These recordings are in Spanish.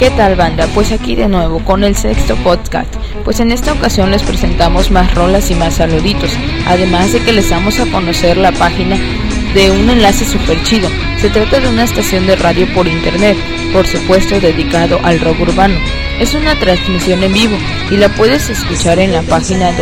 ¿Qué tal, banda? Pues aquí de nuevo con el sexto podcast. Pues en esta ocasión les presentamos más rolas y más saluditos, además de que les damos a conocer la página de un enlace super chido. Se trata de una estación de radio por internet, por supuesto dedicado al rock urbano. Es una transmisión en vivo y la puedes escuchar en la página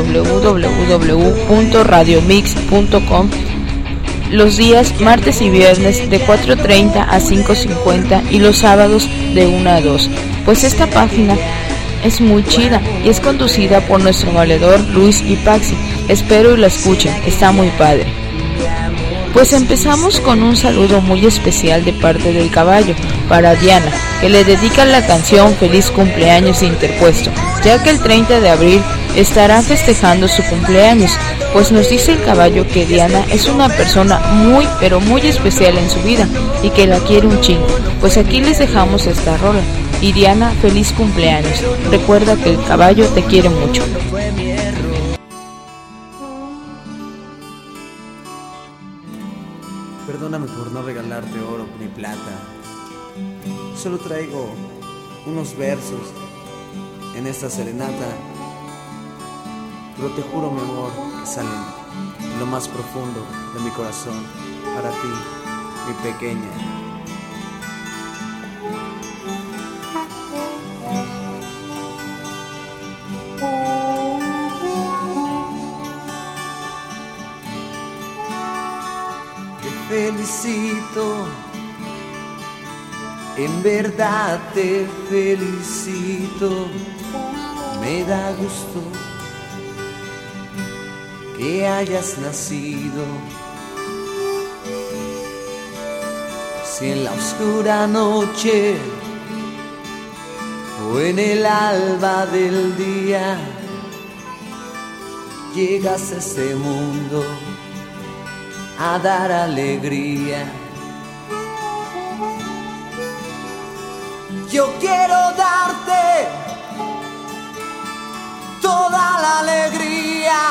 www.radiomix.com los días martes y viernes de 4:30 a 5:50 y los sábados de 1 a 2. Pues esta página es muy chida y es conducida por nuestro valedor Luis y Paxi. Espero y la escuchen, está muy padre. Pues empezamos con un saludo muy especial de parte del caballo para Diana, que le dedica la canción Feliz Cumpleaños Interpuesto, ya que el 30 de abril estará festejando su cumpleaños. Pues nos dice el caballo que Diana es una persona muy pero muy especial en su vida y que la quiere un chingo. Pues aquí les dejamos esta rola. Y Diana, feliz cumpleaños. Recuerda que el caballo te quiere mucho. Perdóname por no regalarte oro ni plata. Solo traigo unos versos en esta serenata, pero te juro, mi amor, que salen de lo más profundo de mi corazón para ti, mi pequeña. Te felicito, en verdad te felicito, me da gusto que hayas nacido. Si en la oscura noche o en el alba del día llegas a este mundo a dar alegría, yo quiero darte toda la alegría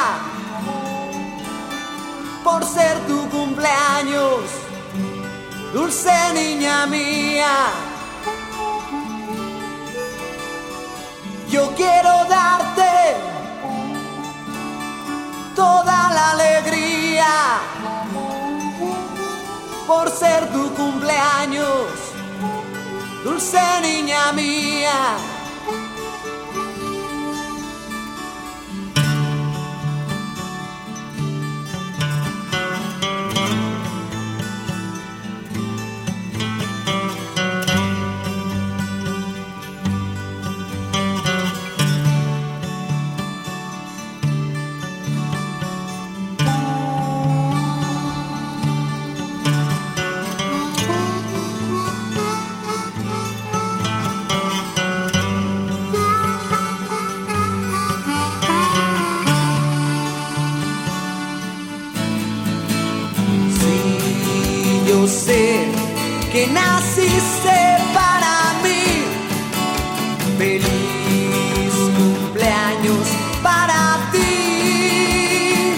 por ser tu cumpleaños, dulce niña mía. Yo quiero darte toda la alegría por ser tu cumpleaños, dulce niña mía. Yo sé que naciste para mí. Feliz cumpleaños para ti.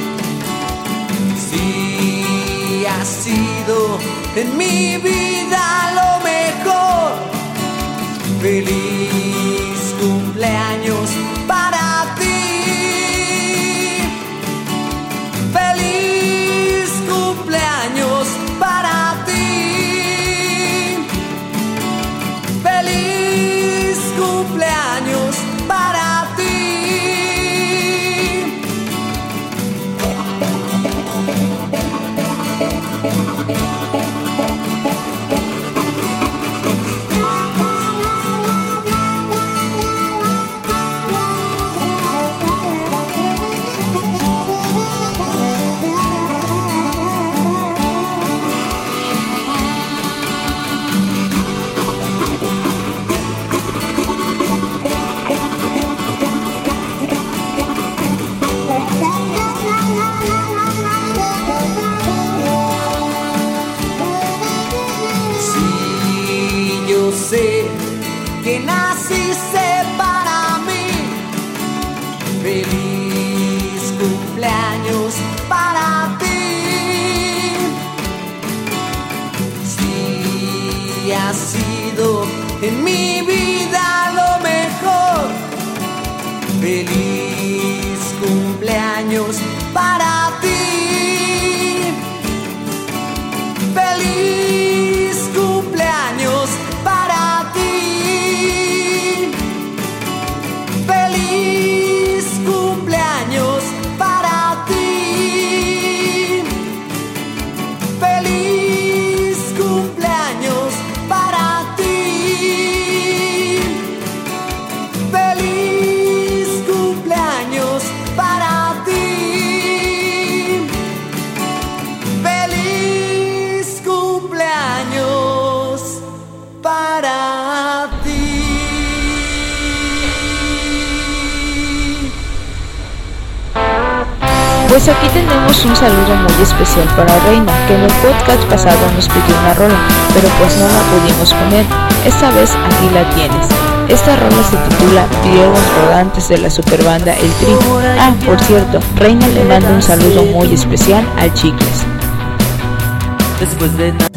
Sí, has sido en mi vida lo mejor. Feliz cumpleaños para ti. Feliz cumpleaños para ti. Feliz cumpleaños para ti. Sé que naciste para mí. Feliz cumpleaños para ti. Sí, has sido en mi vida lo mejor. Feliz cumpleaños para ti. Feliz cumpleaños para ti. Feliz cumpleaños para ti. Feliz cumpleaños para ti. Feliz cumpleaños para ti. Feliz cumpleaños para ti. Pues aquí tenemos un saludo muy especial para Reina, que en el podcast pasado nos pidió una rola, pero pues no la pudimos poner. Esta vez aquí la tienes. Esta rola se titula Videos Rodantes de la superbanda El Tri. Ah, por cierto, Reina le manda un saludo muy especial al Chicles. Después de nada.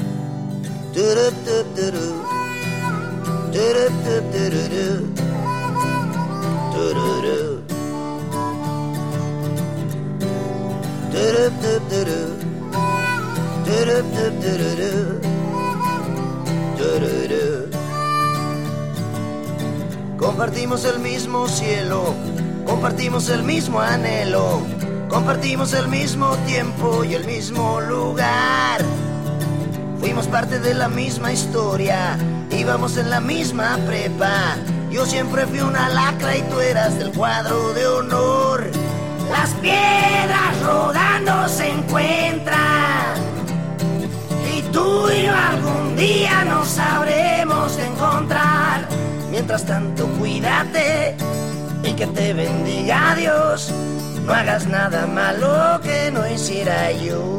Compartimos el mismo cielo, compartimos el mismo anhelo, compartimos el mismo tiempo y el mismo lugar. Fuimos parte de la misma historia, íbamos en la misma prepa. Yo siempre fui una lacra y tú eras del cuadro de honor. Las piedras rodando se encuentran y tú y yo algún día nos sabremos encontrar. Mientras tanto cuídate y que te bendiga Dios. No hagas nada malo que no hiciera yo.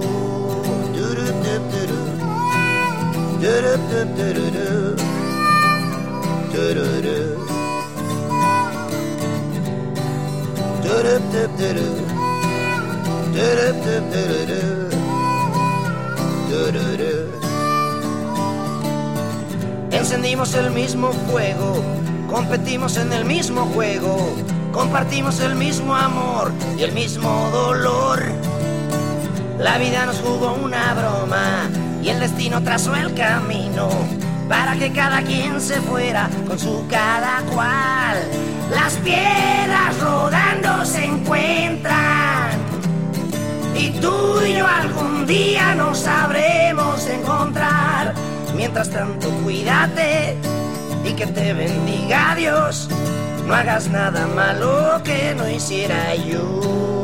Encendimos el mismo fuego, competimos en el mismo juego, compartimos el mismo amor y el mismo dolor. La vida nos jugó una broma y el destino trazó el camino para que cada quien se fuera con su cada cual. Las piedras rodando se encuentran y tú y yo algún día nos sabremos encontrar. Mientras tanto cuídate y que te bendiga Dios. No hagas nada malo que no hiciera yo.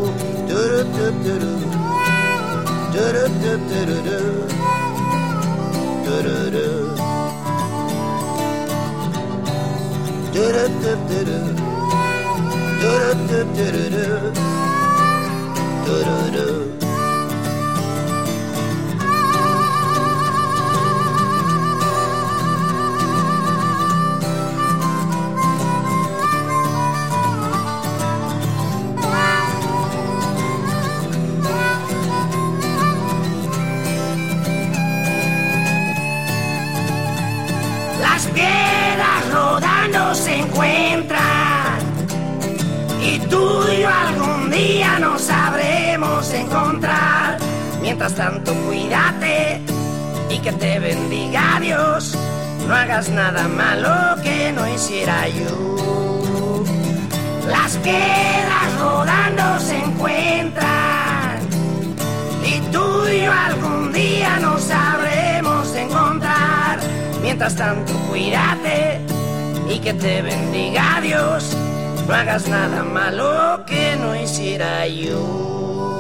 Las piedras rodando se encuentran y tú y yo algún día nos sabremos encontrar. Mientras tanto cuídate y que te bendiga Dios. No hagas nada malo que no hiciera yo. Las piedras rodando se encuentran y tú y yo algún día nos sabremos encontrar. Mientras tanto cuídate y que te bendiga Dios. No hagas nada malo que no hiciera yo.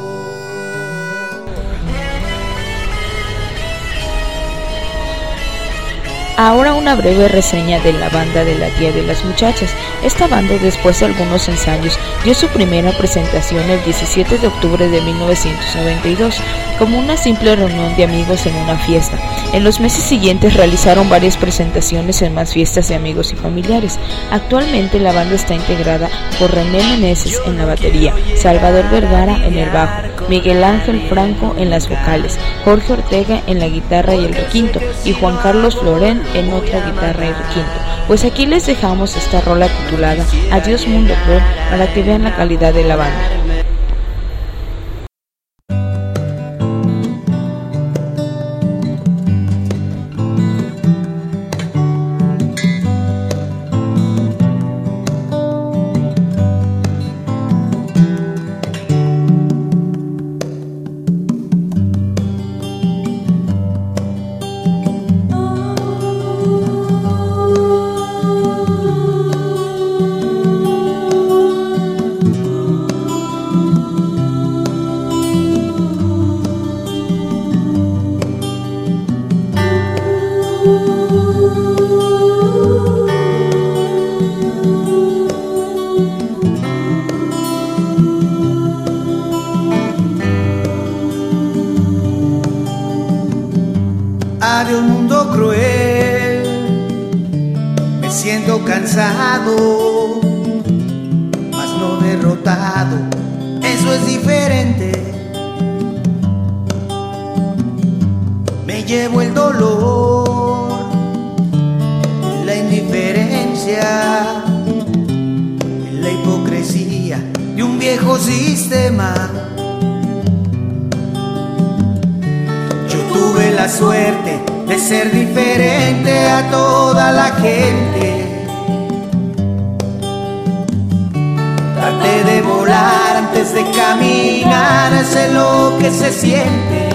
Ahora una breve reseña de la banda de la tía de las muchachas. Esta banda, después de algunos ensayos, dio su primera presentación el 17 de octubre de 1992 como una simple reunión de amigos en una fiesta. En los meses siguientes realizaron varias presentaciones en más fiestas de amigos y familiares. Actualmente la banda está integrada por René Meneses en la batería, Salvador Vergara en el bajo, Miguel Ángel Franco en las vocales, Jorge Ortega en la guitarra y el requinto, y Juan Carlos Florén en otra guitarra y requinto. Pues aquí les dejamos esta rola titulada Adiós Mundo Cruel para que vean la calidad de la banda. Adiós mundo cruel, me siento cansado, mas no derrotado, eso es diferente. Me llevo el dolor, la indiferencia, la hipocresía de un viejo sistema. Tuve la suerte de ser diferente a toda la gente. Traté de volar antes de caminar, sé lo que se siente.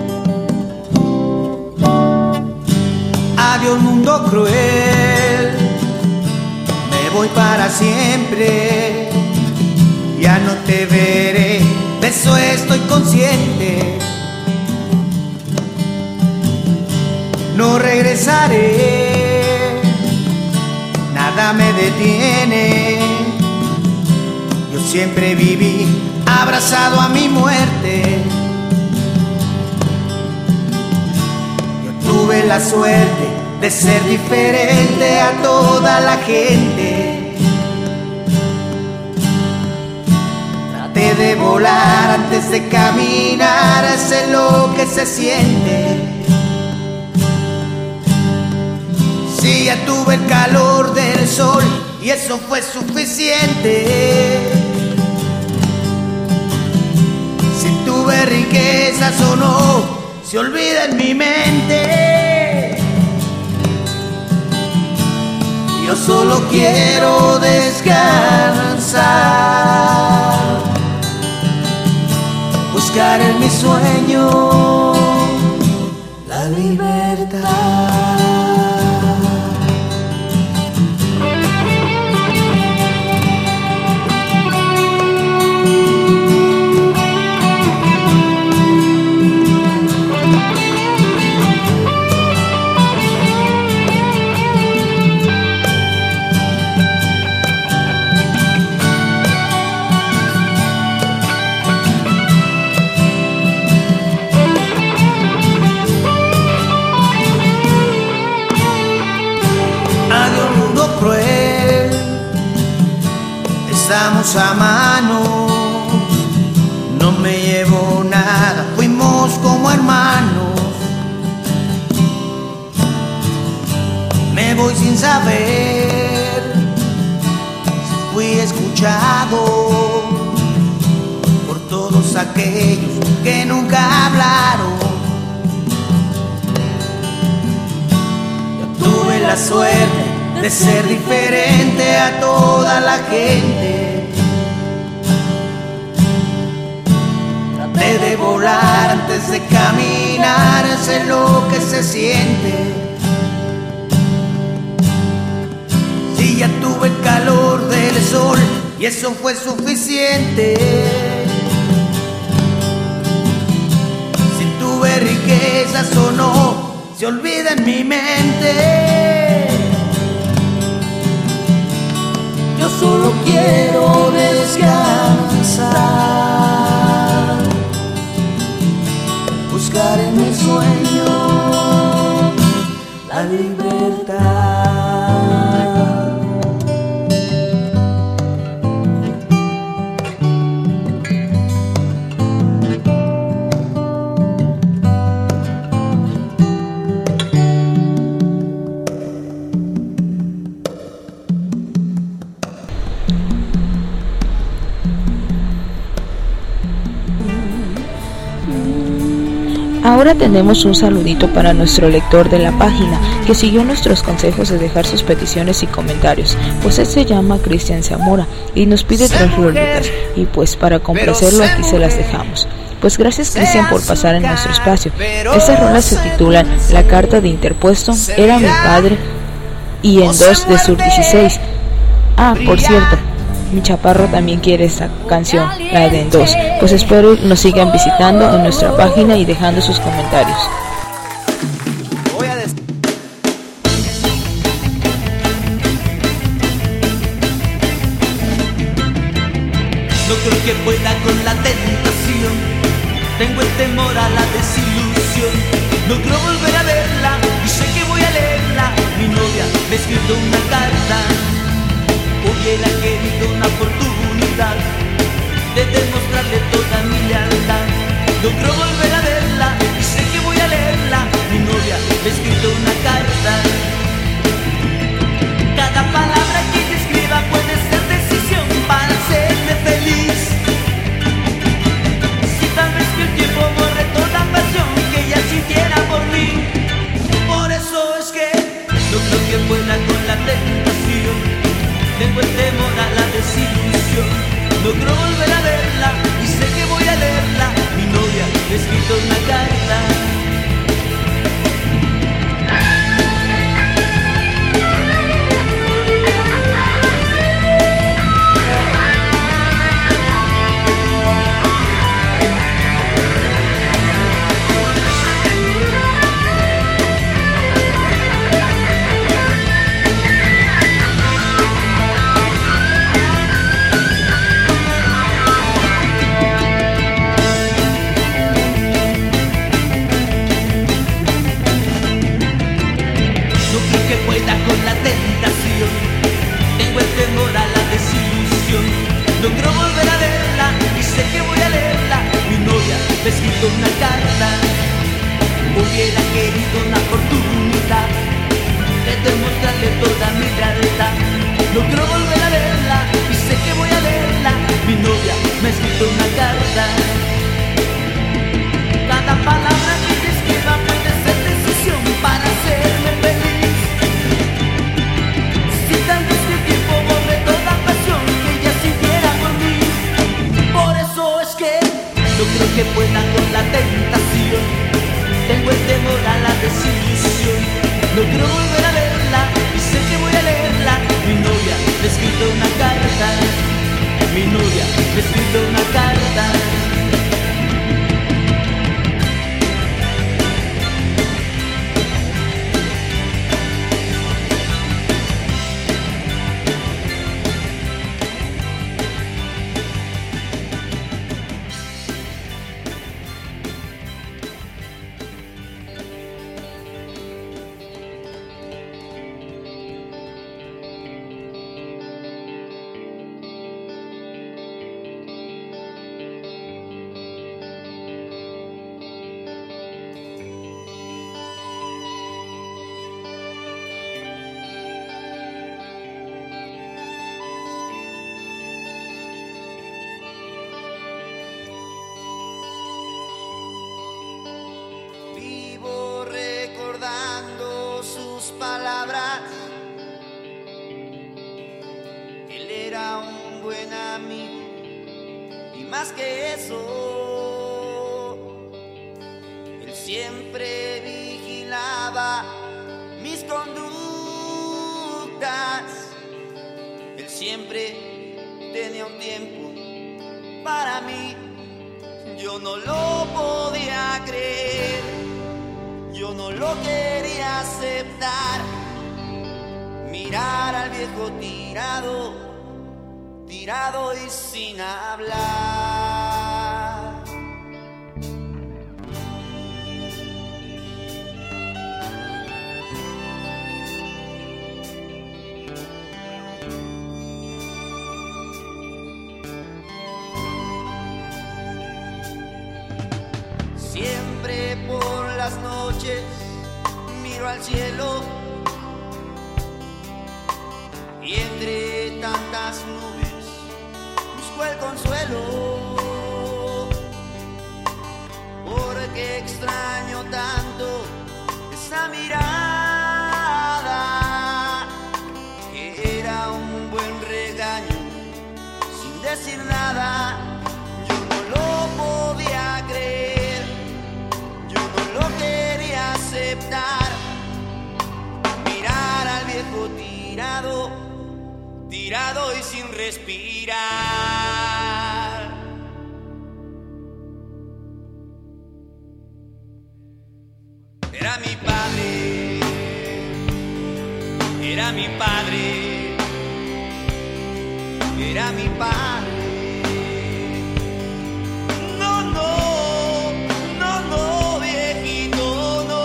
Adiós mundo cruel, me voy para siempre. Ya no te veré, de eso estoy consciente. No regresaré, nada me detiene. Yo siempre viví abrazado a mi muerte. Yo tuve la suerte de ser diferente a toda la gente. Traté de volar antes de caminar, sé lo que se siente. Sí, ya tuve el calor del sol y eso fue suficiente. Si tuve riquezas o no, se olvida en mi mente. Yo solo quiero descansar, buscar en mi sueño la libertad. Estamos a mano, no me llevo nada, fuimos como hermanos. Me voy sin saber si fui escuchado por todos aquellos que nunca hablaron. Yo tuve la suerte de ser diferente a toda la gente. Traté de volar antes de caminar, sé lo que se siente. Sí, ya tuve el calor del sol y eso fue suficiente. Si tuve riquezas o no, se olvida en mi mente. Yo solo quiero descansar, buscar en mi sueño la libertad. Ahora tenemos un saludito para nuestro lector de la página que siguió nuestros consejos de dejar sus peticiones y comentarios, pues él se llama Cristian Zamora y nos pide 3 rolitas y pues para complacerlo aquí se las dejamos. Pues gracias Cristian por pasar en nuestro espacio. Estas rolas se titulan La carta de interpuesto, Era mi padre y En dos de Sur 16. Ah, por cierto, mi chaparro también quiere esta canción, la de En dos. Pues espero nos sigan visitando en nuestra página y dejando sus comentarios. No creo que pueda con la tentación, tengo el temor a la desilusión. No creo volver a verla y sé que voy a leerla. Mi novia me ha escrito una carta, hubiera querido una oportunidad de demostrarle toda mi lealtad. No creo volver a verla y sé que voy a leerla. Mi novia me ha escrito una carta. Cada palabra que ella escriba puede ser decisión para hacerme feliz. Si tal vez que el tiempo borre toda pasión que ella sintiera por mí. Por eso es que no creo que pueda con la tentación, tengo el temor a la desilusión. No creo volver a verla y sé que voy a leerla. Mi novia me ha escrito una carta. Tengo el temor a la desilusión. No quiero volver a verla y sé que voy a leerla. Mi novia me ha escrito una carta, hubiera querido una oportunidad de demostrarle toda mi lealtad. No quiero volver a verla y sé que voy a leerla. Mi novia me ha escrito una carta. Cada palabra que ella escriba puede ser decisión para hacerme feliz. No creo que pueda con la tentación, tengo el temor a la desilusión. No quiero volver a verla y sé que voy a leerla. Mi novia me ha escrito una carta. Mi novia me ha escrito una carta. Recordando sus palabras, él era un buen amigo y más que eso, él siempre vigilaba mis conductas, él siempre tenía un tiempo para mí. Yo no lo podía creer, yo no lo quería aceptar. Mirar al viejo tirado y sin hablar. las noches miro al cielo y entre tantas nubes busco el consuelo, porque extraño tanto esa mirada que era un buen regaño sin decir nada. Yo no lo podía creer, yo no lo quería aceptar. Mirar al viejo tirado y sin respirar. Era mi padre, era mi padre, era mi padre. No, no, no, no, viejito, no.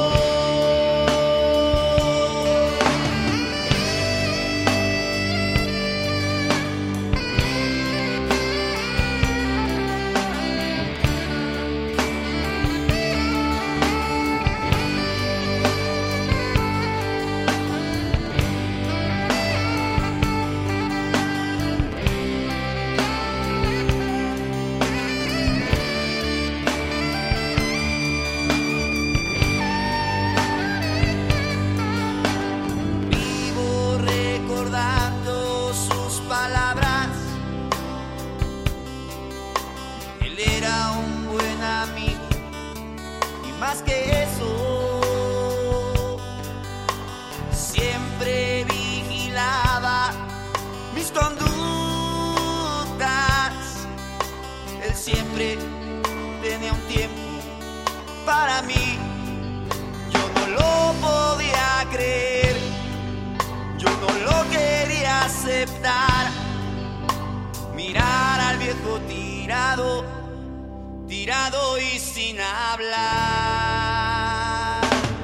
Más que eso, siempre vigilaba mis conductas. Él siempre tenía un tiempo para mí. Yo no lo podía creer, yo no lo quería aceptar. Mirar al viejo tirado y sin hablar.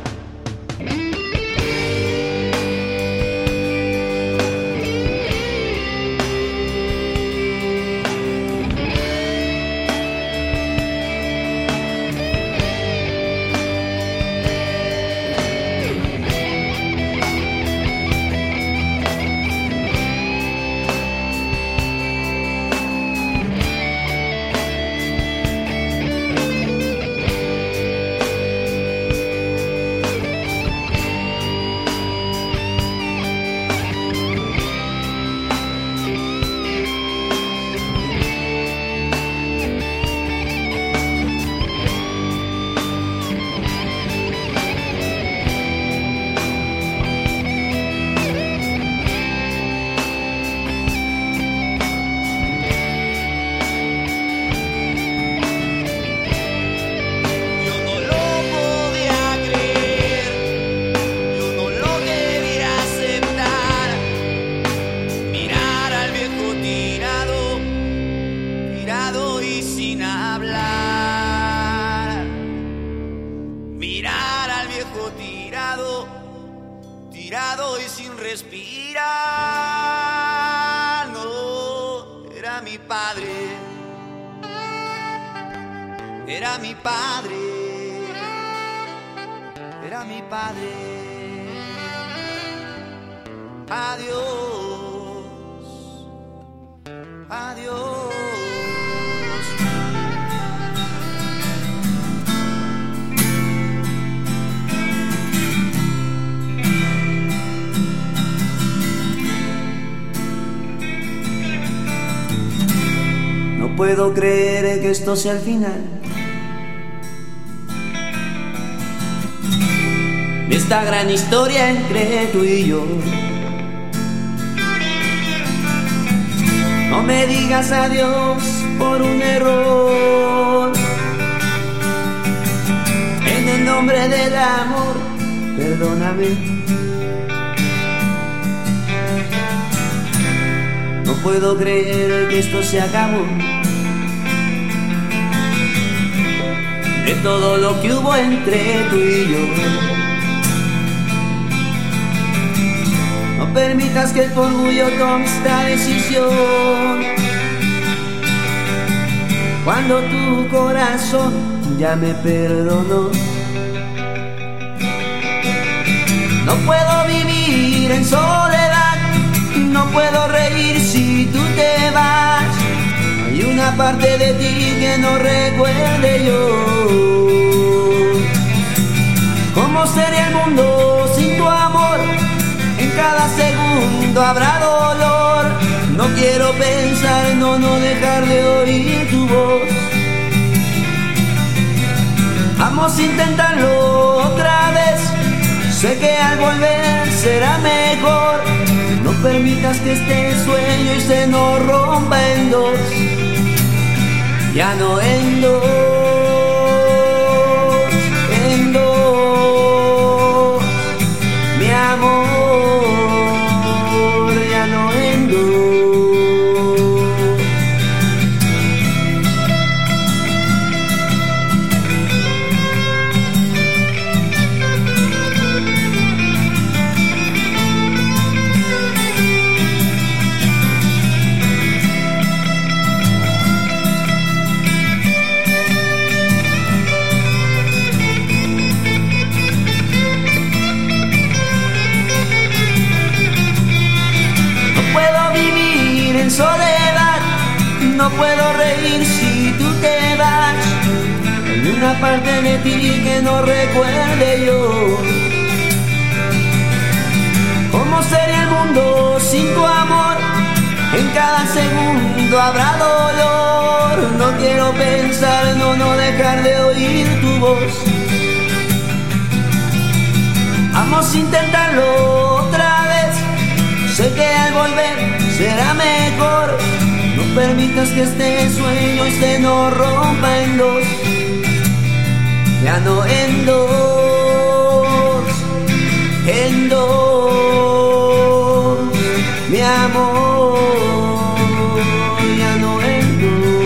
Tirado y sin respirar. No, era mi padre, era mi padre, era mi padre. Adiós, adiós. No puedo creer que esto sea el final de esta gran historia entre tú y yo. No me digas adiós por un error. En el nombre del amor, perdóname. No puedo creer que esto se acabó. De todo lo que hubo entre tú y yo. No permitas que tu orgullo tome esta decisión. Cuando tu corazón ya me perdonó. No puedo vivir en soledad, no puedo reír si tú te vas. Hay una parte de ti que no recuerde yo. ¿Cómo sería el mundo sin tu amor? En cada segundo habrá dolor. No quiero pensar, no dejar de oír tu voz. Vamos a intentarlo otra vez. Sé que al volver será mejor. No permitas que este sueño y se nos rompa en dos. Ya no en dos, en dos, mi amor, ya no en dos. Soledad, no puedo reír si tú te vas. Hay una parte de ti que no recuerde yo. ¿Cómo sería el mundo sin tu amor? En cada segundo habrá dolor. No quiero pensar, no dejar de oír tu voz. Vamos a intentarlo otra vez. Sé que al volver será mejor. No permitas que este sueño se nos rompa en dos. Ya no en dos, en dos, mi amor, ya no en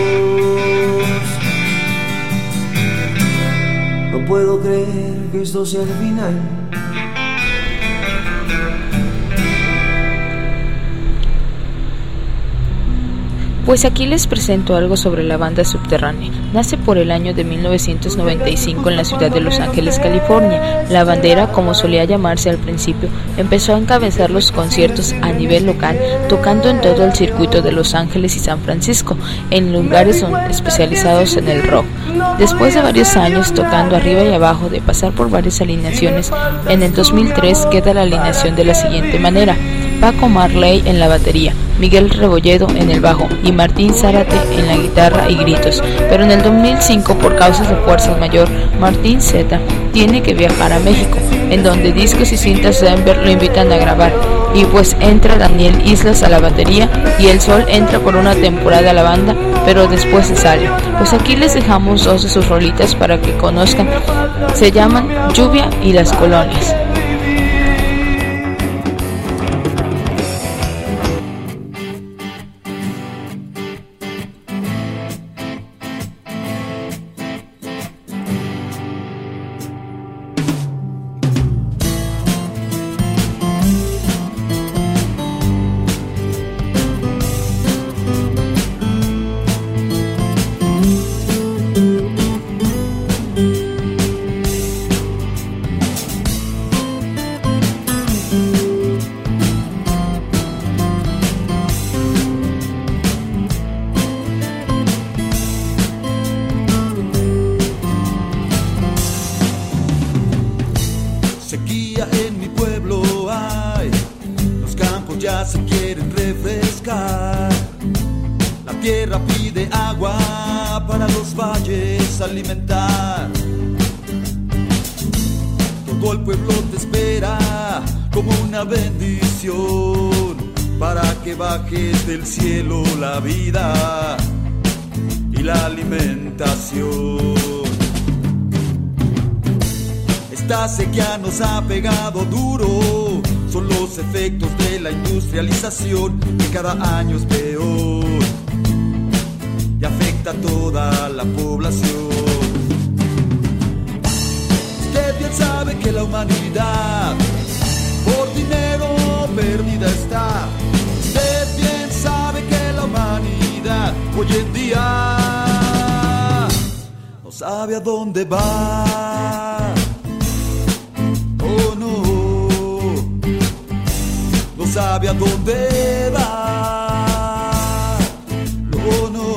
dos. No puedo creer que esto sea el final. Pues aquí les presento algo sobre la banda Subterránea. Nace por el año de 1995 en la ciudad de Los Ángeles, California. La bandera, como solía llamarse al principio, empezó a encabezar los conciertos a nivel local, tocando en todo el circuito de Los Ángeles y San Francisco, en lugares especializados en el rock. Después de varios años tocando arriba y abajo, de pasar por varias alineaciones, en el 2003 queda la alineación de la siguiente manera: Paco Marley en la batería, Miguel Rebolledo en el bajo y Martín Zárate en la guitarra y gritos. Pero en el 2005, por causas de fuerza mayor, Martín Z tiene que viajar a México, en donde Discos y Cintas Denver lo invitan a grabar, y pues entra Daniel Islas a la batería y El Sol entra por una temporada a la banda, pero después se sale. Pues aquí les dejamos dos de sus rolitas para que conozcan. Se llaman Lluvia y Las Colonias. Sequía en mi pueblo hay, los campos ya se quieren refrescar. La tierra pide agua para los valles alimentar. Todo el pueblo te espera como una bendición, para que baje del cielo la vida y la alimentación. Esta sequía nos ha pegado duro, son los efectos de la industrialización, que cada año es peor y afecta a toda la población. Usted bien sabe que la humanidad por dinero perdida está. Usted bien sabe que la humanidad hoy en día no sabe a dónde va. Oh no. sabe a dónde va. Oh, no.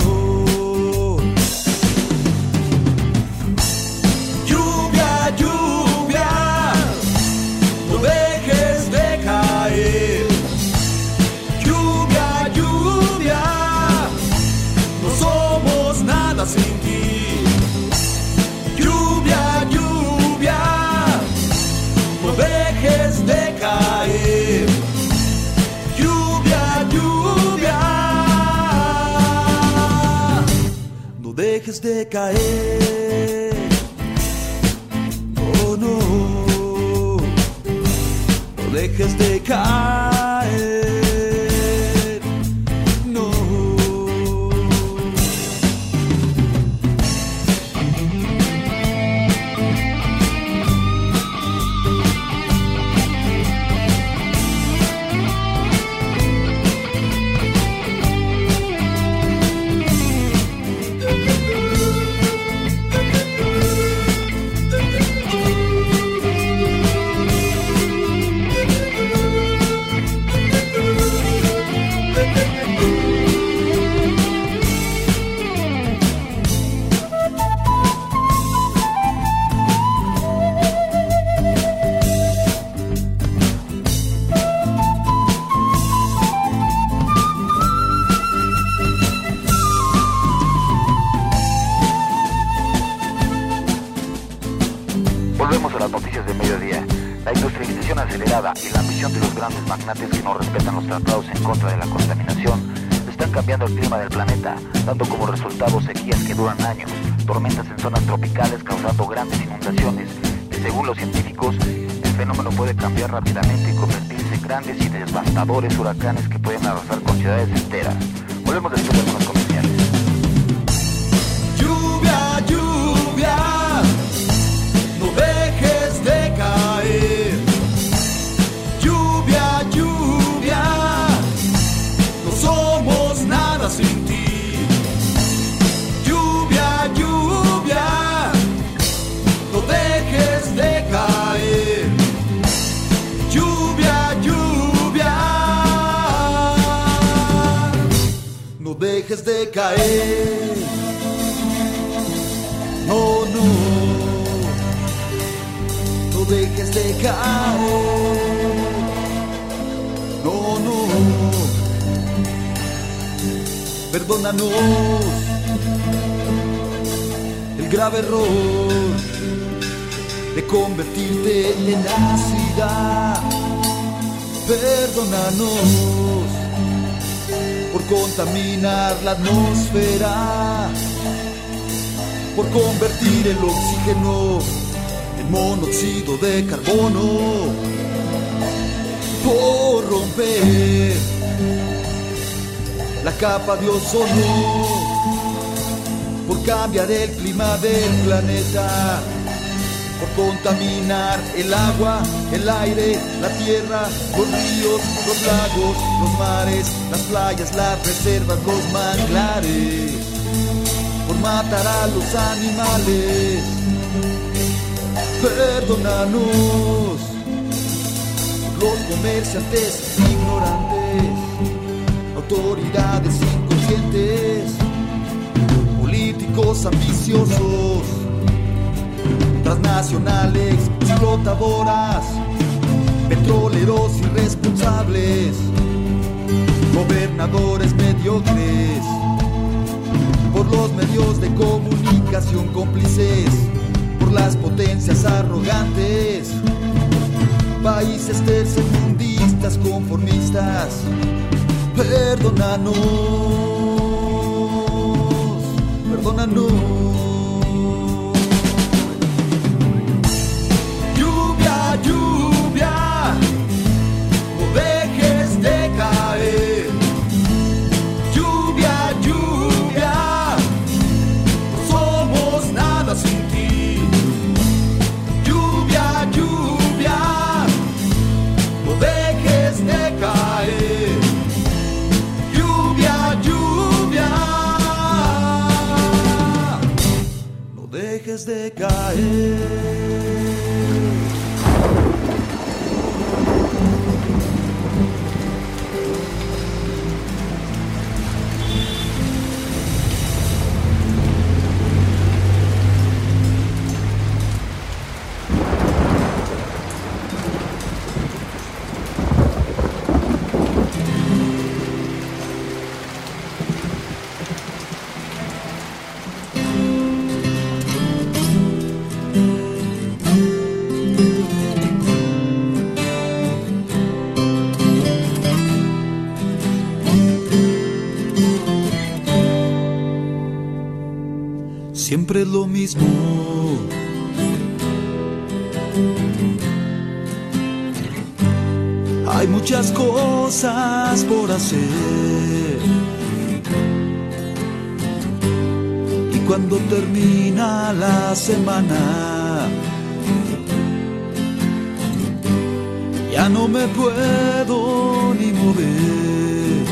Lluvia, lluvia, no dejes de caer. Lluvia, lluvia, no somos nada sin ti. Lluvia, lluvia, no dejes de caer. Lluvia, lluvia, no dejes de caer. Oh no, no dejes de caer. No. Volvemos a las noticias del mediodía. La industrialización acelerada y la ambición de los grandes magnates que no respetan los tratados en contra de la contaminación están cambiando el clima del planeta, dando como resultado sequías que duran años, tormentas en zonas tropicales causando grandes inundaciones. Y según los científicos, el fenómeno puede cambiar rápidamente y convertirse en grandes y devastadores huracanes que pueden arrasar con ciudades enteras. Volvemos después de algunos comerciales. Lluvia, lluvia, no dejes de caer. Lluvia, lluvia, no somos nada sin ti. Lluvia, lluvia, no dejes de caer. Lluvia, lluvia, no dejes de caer. No, no, no dejes de caer. No, no, perdónanos el grave error de convertirte en ácida. Perdónanos por contaminar la atmósfera, por convertir el oxígeno en monóxido de carbono, por romper la capa de ozono, por cambiar el clima del planeta, por contaminar el agua, el aire, la tierra, los ríos, los lagos, los mares, las playas, las reservas, los manglares, por matar a los animales. Perdónanos, los comerciantes ignorantes, autoridades inconscientes, políticos ambiciosos, transnacionales explotadoras, petroleros irresponsables, gobernadores mediocres, por los medios de comunicación cómplices, por las potencias arrogantes, países tercermundistas conformistas. Perdónanos, perdónanos. Lluvia, lluvia, no dejes de caer. Lluvia, lluvia, no somos nada sin ti. Lluvia, lluvia, no dejes de caer. Lluvia, lluvia, no dejes de caer. siempre es lo mismo. Hay muchas cosas por hacer, y cuando termina la semana ya no me puedo ni mover.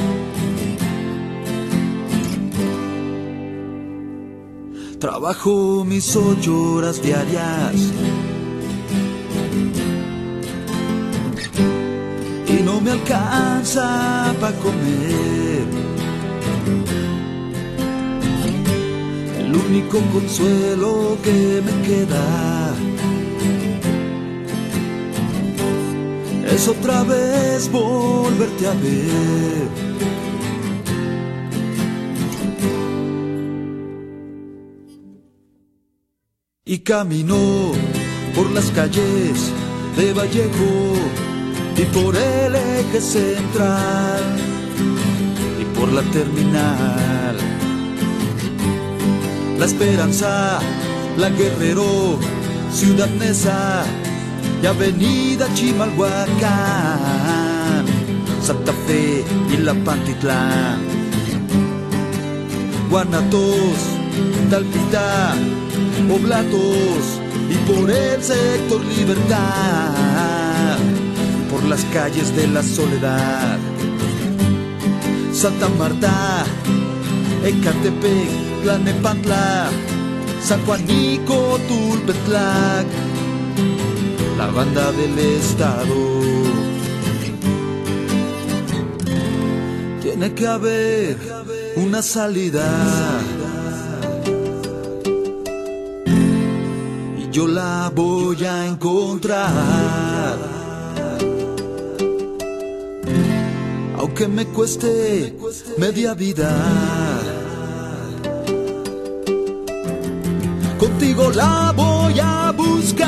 Trabajo mis 8 horas diarias y no me alcanza para comer. El único consuelo que me queda es otra vez volverte a ver. Y camino por las calles de Vallejo y por el eje central y por la terminal. La Esperanza, la Guerrero, Ciudad Neza y Avenida Chimalhuacán, Santa Fe y La Pantitlán, Guanatos, Talpita, Oblatos y por el sector Libertad, por las calles de la Soledad, Santa Marta, Ecatepec, Tlalnepantla, San Juanico, Tulpetlac, la banda del estado. Tiene que haber una salida, y yo la voy a encontrar, aunque me cueste media vida. Contigo la voy a buscar,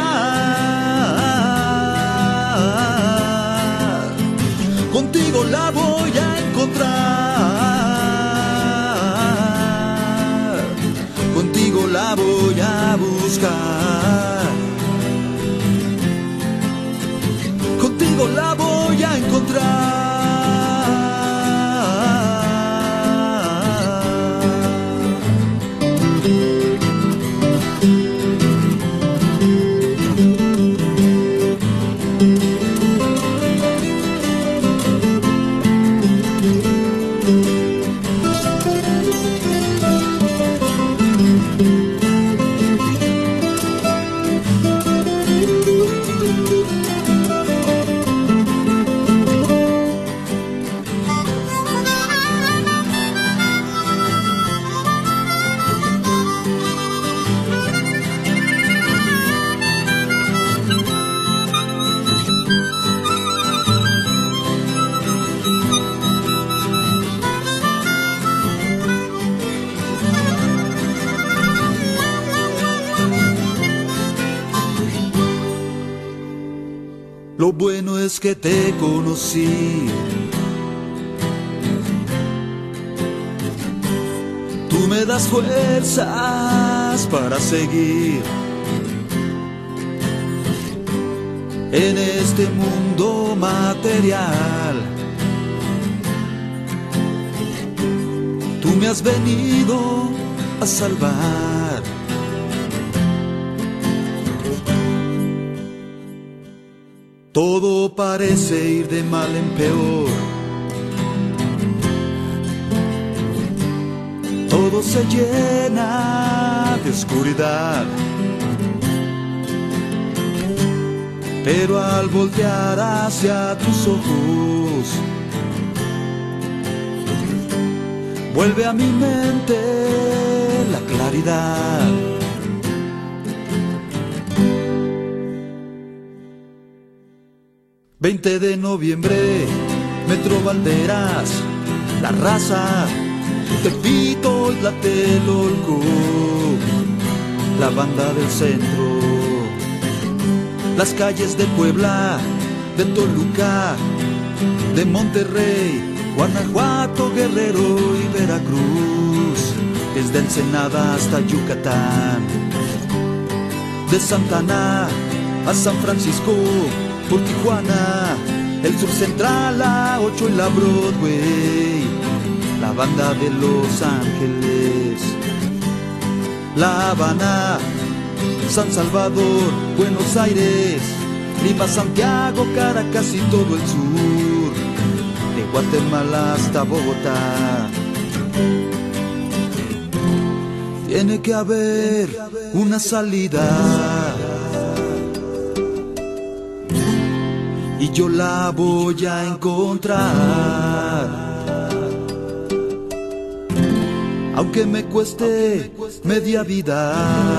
contigo la voy a encontrar, contigo la voy a buscar, contigo la voy a encontrar. Lo bueno es que te conocí, tú me das fuerzas para seguir en este mundo material. Tú me has venido a salvar. Todo parece ir de mal en peor, todo se llena de oscuridad, pero al voltear hacia tus ojos, vuelve a mi mente la claridad. 20 de noviembre, Metro Valderas, La Raza, Tepito y Tlatelolco, la banda del centro, las calles de Puebla, de Toluca, de Monterrey, Guanajuato, Guerrero y Veracruz, desde Ensenada hasta Yucatán, de Santa Ana a San Francisco, por Tijuana, el sur central, la 8 y la Broadway, la banda de Los Ángeles, La Habana, San Salvador, Buenos Aires, Lima, Santiago, Caracas y todo el sur, de Guatemala hasta Bogotá. Tiene que haber una salida y yo la voy a encontrar, aunque me cueste media vida.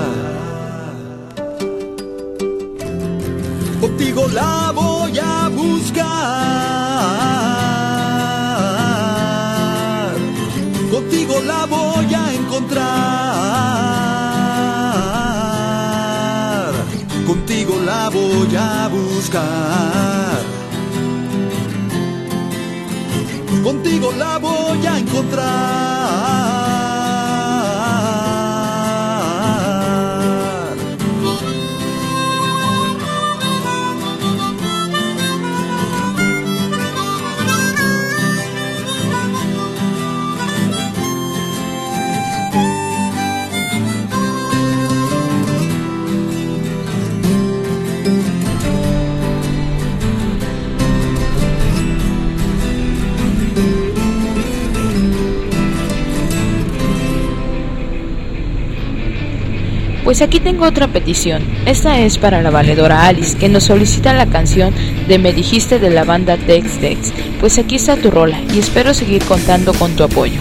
Contigo la voy a buscar, contigo la voy a encontrar, contigo la voy a buscar, contigo la voy a encontrar. Pues aquí tengo otra petición. Esta es para la valedora Alice, que nos solicita la canción de Me Dijiste de la banda Tex Tex. Pues aquí está tu rola y espero seguir contando con tu apoyo.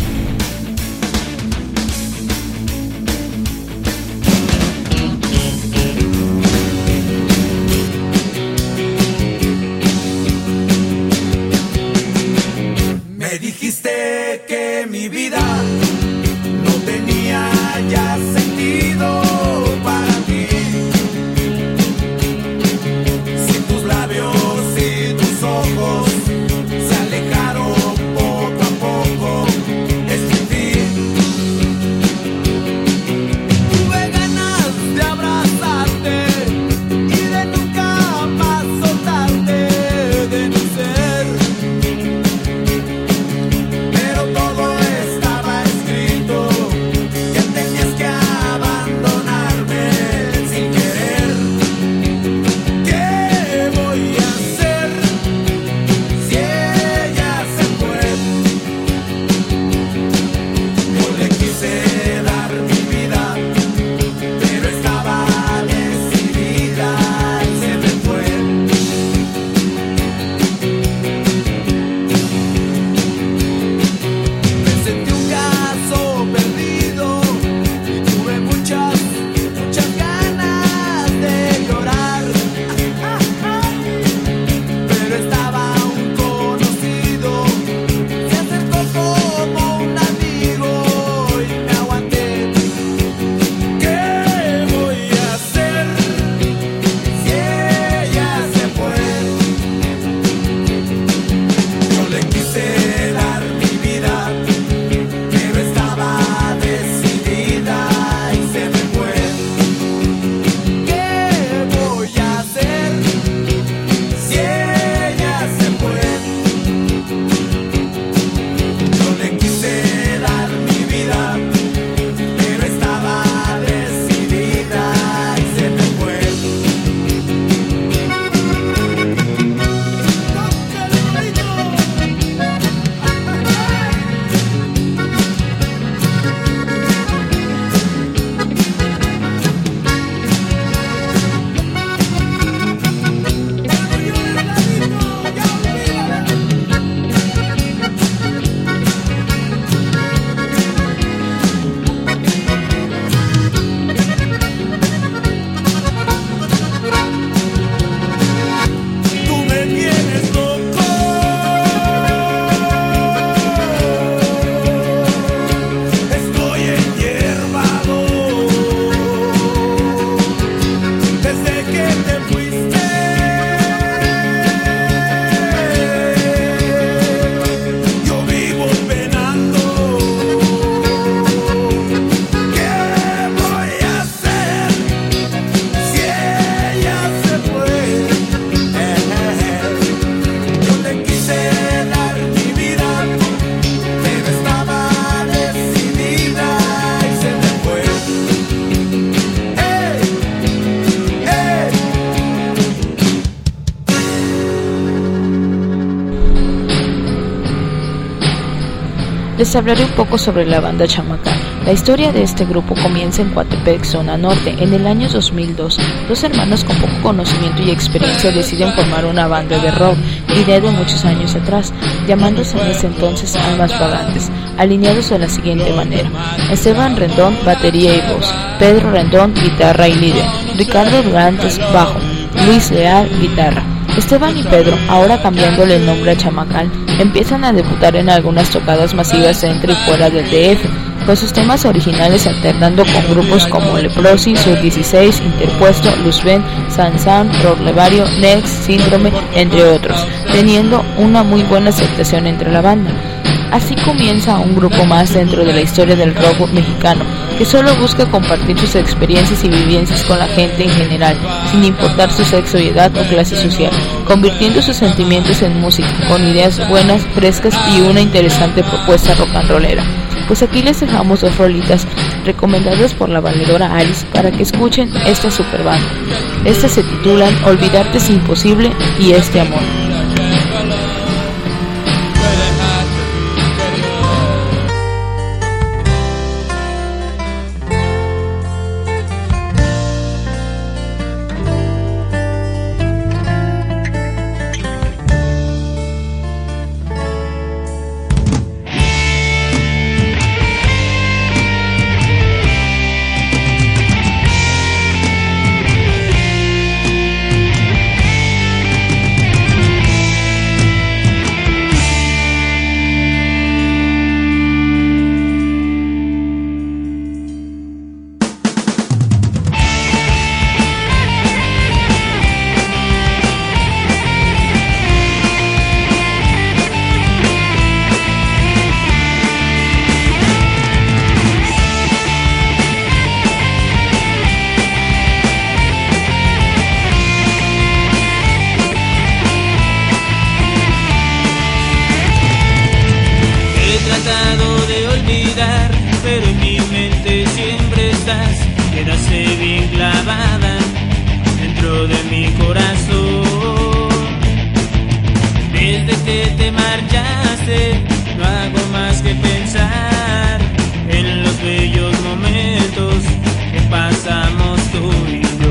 Me dijiste que mi vida no tenía ya sentido para ti. Si tus labios y tus ojos se alejaron poco a poco, les hablaré un poco sobre la banda Chamacal. La historia de este grupo comienza en Coatepec, zona norte. En el año 2002, dos hermanos con poco conocimiento y experiencia deciden formar una banda de rock, idea de muchos años atrás, llamándose en ese entonces Almas Vagantes, alineados de la siguiente manera: Esteban Rendón, batería y voz; Pedro Rendón, guitarra y líder; Ricardo Durantes, bajo; Luis Leal, guitarra. Esteban y Pedro, ahora cambiándole el nombre a Chamacal, empiezan a debutar en algunas tocadas masivas dentro y fuera del DF, con sus temas originales alternando con grupos como Leprosi, Sur 16, Interpuesto, Luzben, Sansan, Rorlevario, Next, Síndrome, entre otros, teniendo una muy buena aceptación entre la banda. Así comienza un grupo más dentro de la historia del rock mexicano, que solo busca compartir sus experiencias y vivencias con la gente en general, sin importar su sexo y edad o clase social, convirtiendo sus sentimientos en música, con ideas buenas, frescas y una interesante propuesta rock and rollera. Pues aquí les dejamos dos rolitas recomendadas por la valedora Alice para que escuchen esta super banda. Estas se titulan Olvidarte es imposible y Este amor. Pero en mi mente siempre estás, quedaste bien clavada dentro de mi corazón. Desde que te marchaste, no hago más que pensar en los bellos momentos que pasamos tú y yo.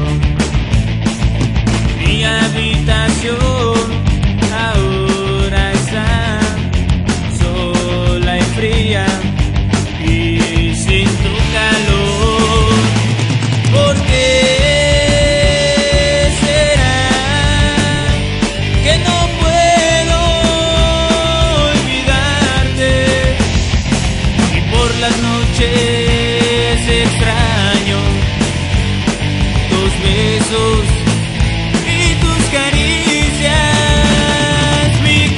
Mi habitación ahora está sola y fría, sin tu calor. ¿Por qué será que no puedo olvidarte? Y por las noches extraño tus besos y tus caricias. Mi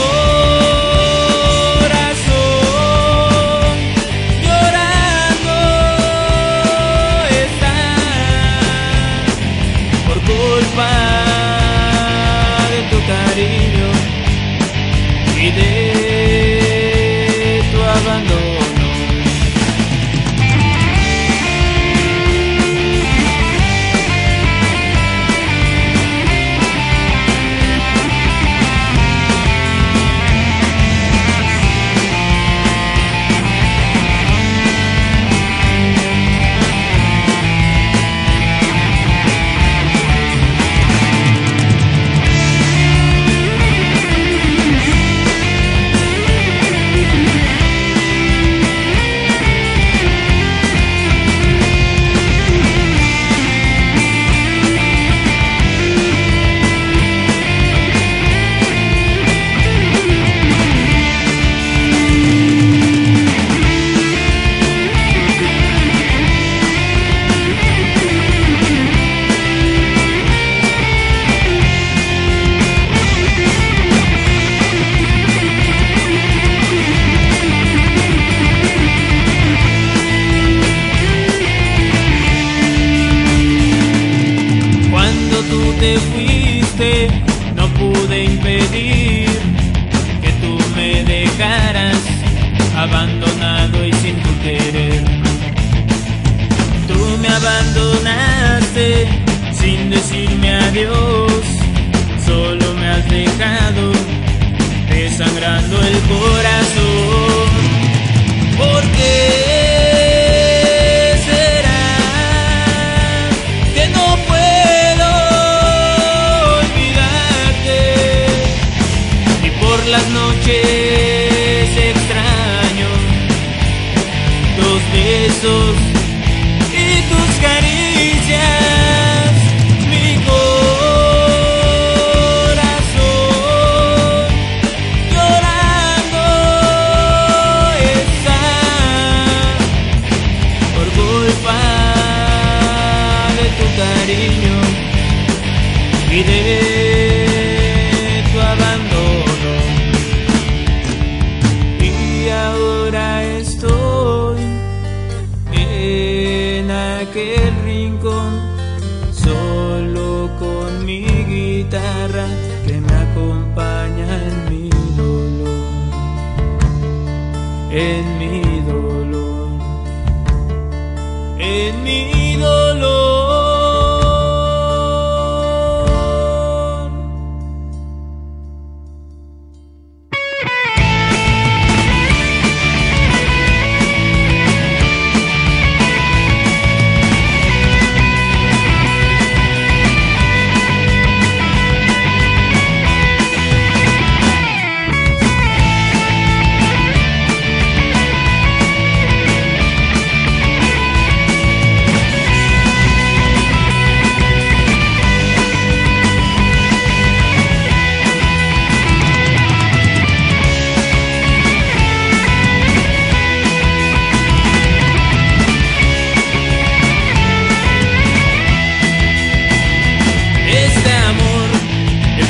y de tu abandono. Te fuiste, no pude impedir que tú me dejaras abandonado y sin tu querer. Tú me abandonaste sin decirme adiós, solo me has dejado desangrando el corazón.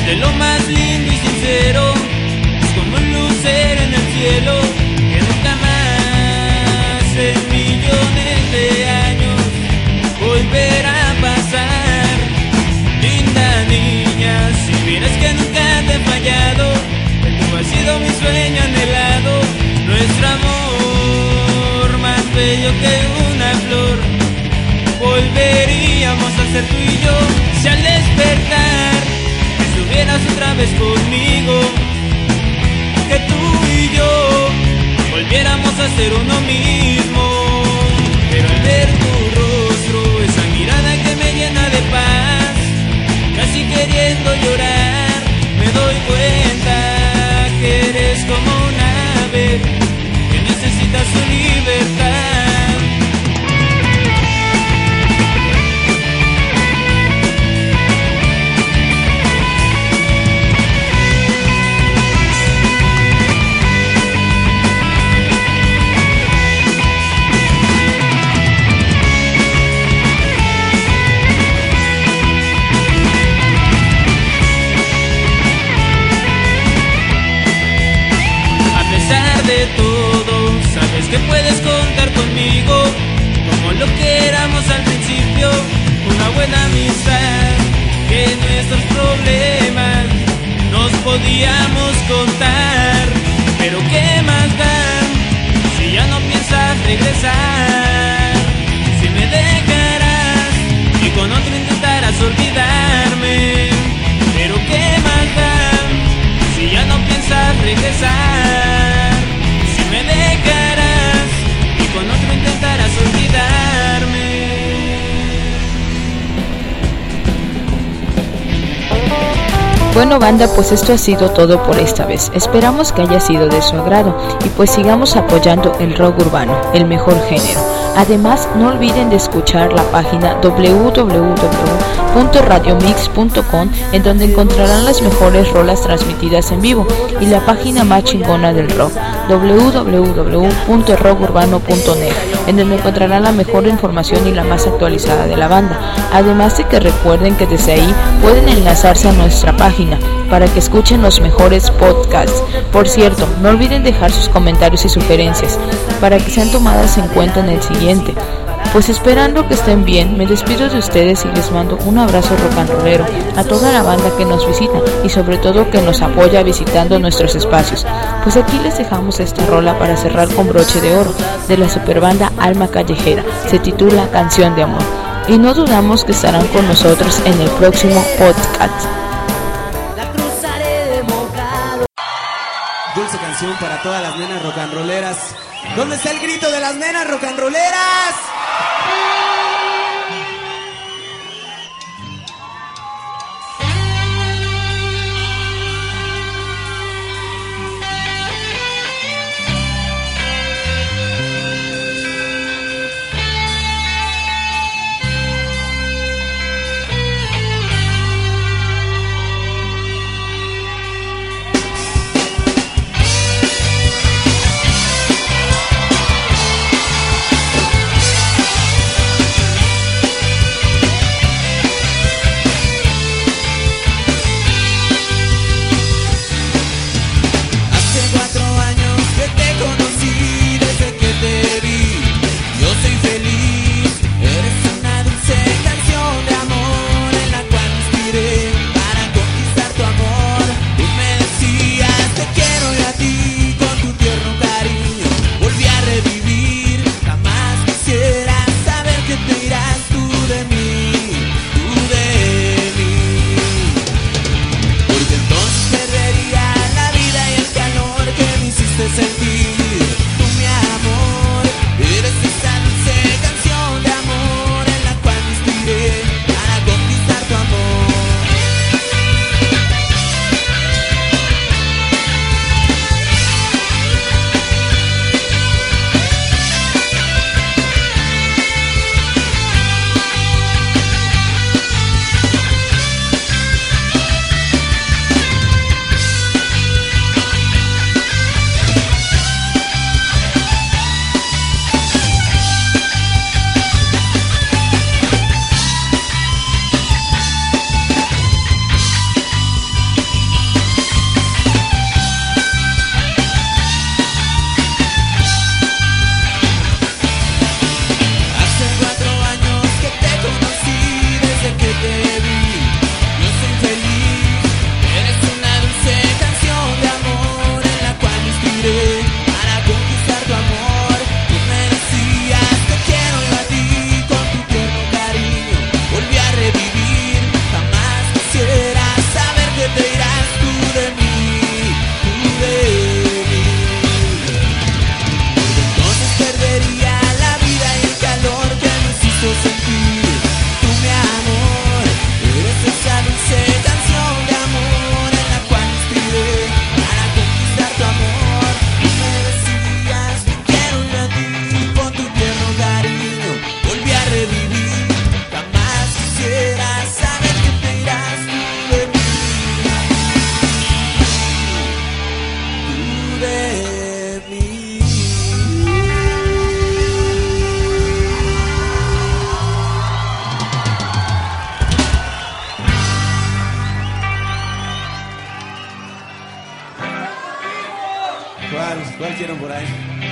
de lo más lindo y sincero, es como un lucero en el cielo que nunca más en millones de años volverá a pasar. Linda niña, si vieras que nunca te he fallado, que tú has sido mi sueño anhelado, nuestro amor más bello que una flor, volveríamos a ser tú y yo, si al despertar estuvieras otra vez conmigo, que tú y yo volviéramos a ser uno mismo. Pero al ver tu rostro, esa mirada que me llena de paz, casi queriendo llorar, me doy cuenta que eres como un ave que necesita su libertad. De todo, sabes que puedes contar conmigo, como lo que éramos al principio, una buena amistad, que nuestros problemas nos podíamos contar. Pero qué más da si ya no piensas regresar, si me dejarás y con otro intentarás olvidarme. Pero qué más da si ya no piensas regresar, me dejarás y con otro intentarás olvidarme. Bueno, banda, pues esto ha sido todo por esta vez. Esperamos que haya sido de su agrado y pues sigamos apoyando el rock urbano, el mejor género. Además, no olviden de escuchar la página www.radiomix.com, en donde encontrarán las mejores rolas transmitidas en vivo, y la página más chingona del rock, www.rockurbano.net, en donde encontrarán la mejor información y la más actualizada de la banda. Además de que recuerden que desde ahí pueden enlazarse a nuestra página para que escuchen los mejores podcasts. Por cierto, no olviden dejar sus comentarios y sugerencias para que sean tomadas en cuenta en el siguiente. Pues esperando que estén bien, me despido de ustedes y les mando un abrazo rock and rollero a toda la banda que nos visita y sobre todo que nos apoya visitando nuestros espacios. Pues aquí les dejamos esta rola para cerrar con broche de oro de la superbanda Alma Callejera. Se titula Canción de Amor. Y no dudamos que estarán con nosotros en el próximo podcast. Dulce canción para todas las nenas rock and rolleras. ¿Dónde está el grito de las nenas rock and rolleras? ¿Cuál quieren por ahí?